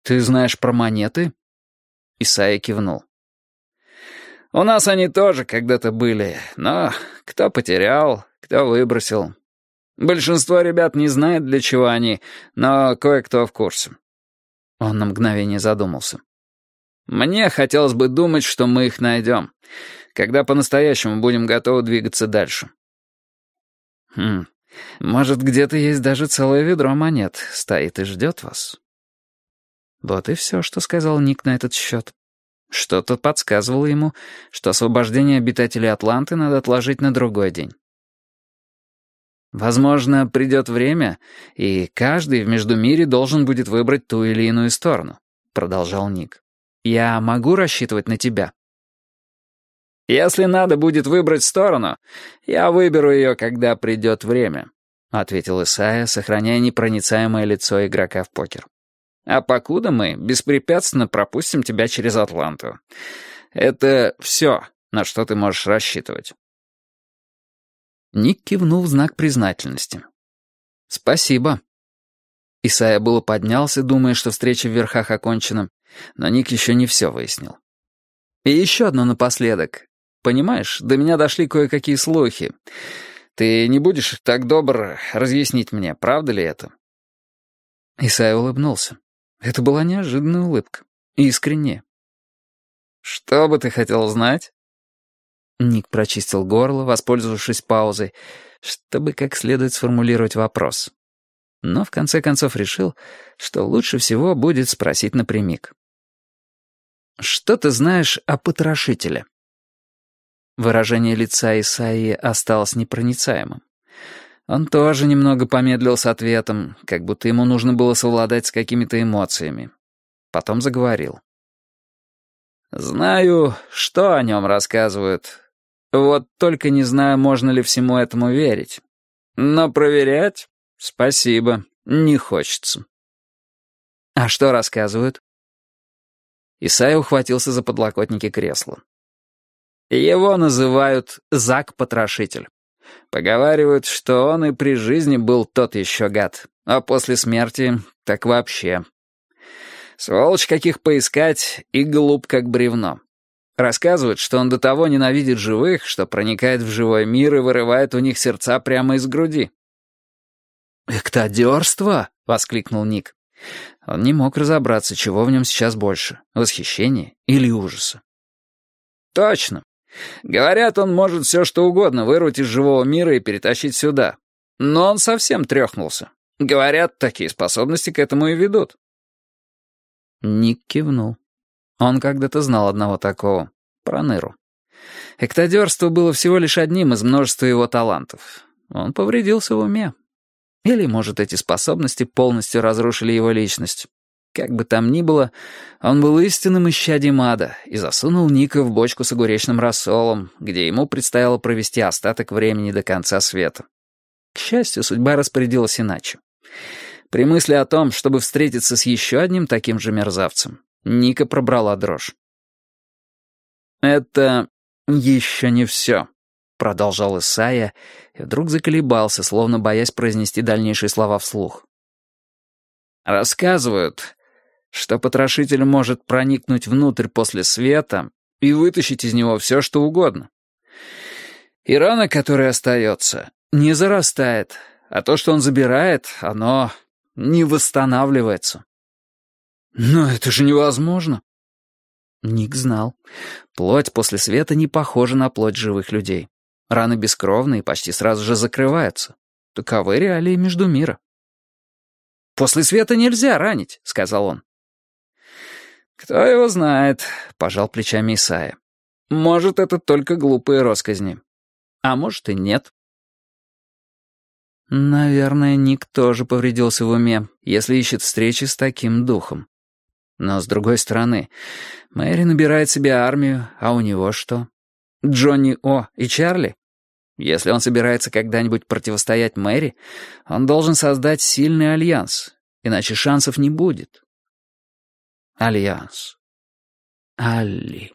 «Ты знаешь про монеты?» Исайя кивнул. «У нас они тоже когда-то были, но кто потерял, кто выбросил. Большинство ребят не знает, для чего они, но кое-кто в курсе». Он на мгновение задумался. «Мне хотелось бы думать, что мы их найдем, когда по-настоящему будем готовы двигаться дальше». Может, где-то есть даже целое ведро монет, стоит и ждет вас». Вот и все, что сказал Ник на этот счет. Что-то подсказывало ему, что освобождение обитателей Атланты надо отложить на другой день. «Возможно, придет время, и каждый в Междумире должен будет выбрать ту или иную сторону», — продолжал Ник. «Я могу рассчитывать на тебя?» «Если надо будет выбрать сторону, я выберу ее, когда придет время», — ответил Исайя, сохраняя непроницаемое лицо игрока в покер. «А покуда мы беспрепятственно пропустим тебя через Атланту. Это все, на что ты можешь рассчитывать». Ник кивнул в знак признательности. «Спасибо». Исайя было поднялся, думая, что встреча в верхах окончена, но Ник еще не все выяснил. «И еще одно напоследок. Понимаешь, до меня дошли кое-какие слухи. Ты не будешь так добр разъяснить мне, правда ли это?» Исайя улыбнулся. Это была неожиданная улыбка. Искренняя. «Что бы ты хотел знать?» Ник прочистил горло, воспользовавшись паузой, чтобы как следует сформулировать вопрос. Но в конце концов решил, что лучше всего будет спросить напрямик. «Что ты знаешь о потрошителе?» Выражение лица Исайи осталось непроницаемым. Он тоже немного помедлил с ответом, как будто ему нужно было совладать с какими-то эмоциями. Потом заговорил. «Знаю, что о нем рассказывают. Вот только не знаю, можно ли всему этому верить. Но проверять? Спасибо, не хочется». «А что рассказывают?» Исайя ухватился за подлокотники кресла. «Его называют Зак-потрошитель. Поговаривают, что он и при жизни был тот еще гад, а после смерти так вообще. Сволочь каких поискать и глуп как бревно. Рассказывают, что он до того ненавидит живых, что проникает в живой мир и вырывает у них сердца прямо из груди». «Эктодерство!» — воскликнул Ник. Он не мог разобраться, чего в нем сейчас больше — восхищения или ужаса. «Точно. Говорят, он может все что угодно вырвать из живого мира и перетащить сюда. Но он совсем трёхнулся. Говорят, такие способности к этому и ведут». Ник кивнул. Он когда-то знал одного такого, Проныру. Эктодерство было всего лишь одним из множества его талантов. Он повредился в уме. Или, может, эти способности полностью разрушили его личность. Как бы там ни было, он был истинным исчадием ада и засунул Ника в бочку с огуречным рассолом, где ему предстояло провести остаток времени до конца света. К счастью, судьба распорядилась иначе. При мысли о том, чтобы встретиться с еще одним таким же мерзавцем, Ника пробрала дрожь. «Это еще не все», — продолжал Исайя, и вдруг заколебался, словно боясь произнести дальнейшие слова вслух. «Рассказывают, что потрошитель может проникнуть внутрь после света и вытащить из него все, что угодно. И рана, которая остается, не зарастает, а то, что он забирает, оно не восстанавливается». «Но это же невозможно!» Ник знал. Плоть после света не похожа на плоть живых людей. Раны бескровные и почти сразу же закрываются. Таковы реалии Междумира. «После света нельзя ранить», — сказал он. «Кто его знает», — пожал плечами Исайя. «Может, это только глупые россказни. А может и нет». Наверное, Ник тоже повредился в уме, если ищет встречи с таким духом. Но, с другой стороны, Мэри набирает себе армию, а у него что? Джонни О. и Чарли? Если он собирается когда-нибудь противостоять Мэри, он должен создать сильный альянс, иначе шансов не будет. Альянс. Алли.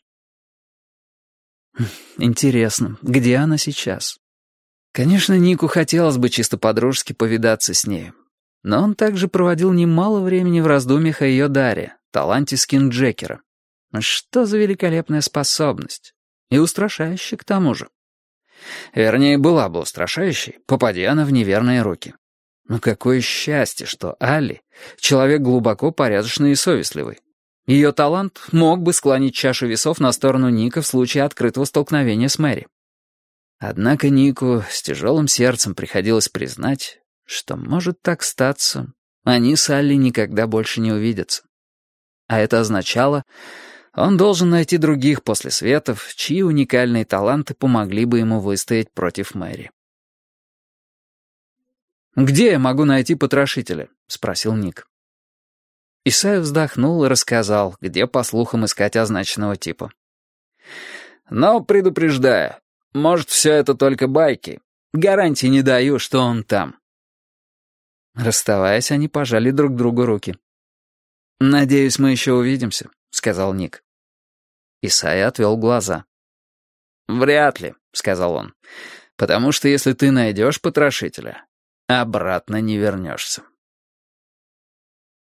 Интересно, где она сейчас? Конечно, Нику хотелось бы чисто по-дружески повидаться с ней, но он также проводил немало времени в раздумьях о ее даре, таланте скинджекера. Что за великолепная способность. И устрашающая к тому же. Вернее, была бы устрашающей, попади она в неверные руки. Но какое счастье, что Алли — человек глубоко порядочный и совестливый. Ее талант мог бы склонить чашу весов на сторону Ника в случае открытого столкновения с Мэри. Однако Нику с тяжелым сердцем приходилось признать, что может так статься, они с Алли никогда больше не увидятся. А это означало, он должен найти других после Светов, чьи уникальные таланты помогли бы ему выстоять против Мэри. «Где я могу найти потрошителя?» — спросил Ник. Исайя вздохнул и рассказал, где, по слухам, искать означенного типа. «Но предупреждаю, может, все это только байки. Гарантии не даю, что он там». Расставаясь, они пожали друг другу руки. «Надеюсь, мы еще увидимся», — сказал Ник. Исайя отвел глаза. «Вряд ли», — сказал он, — «потому что если ты найдешь потрошителя, обратно не вернешься».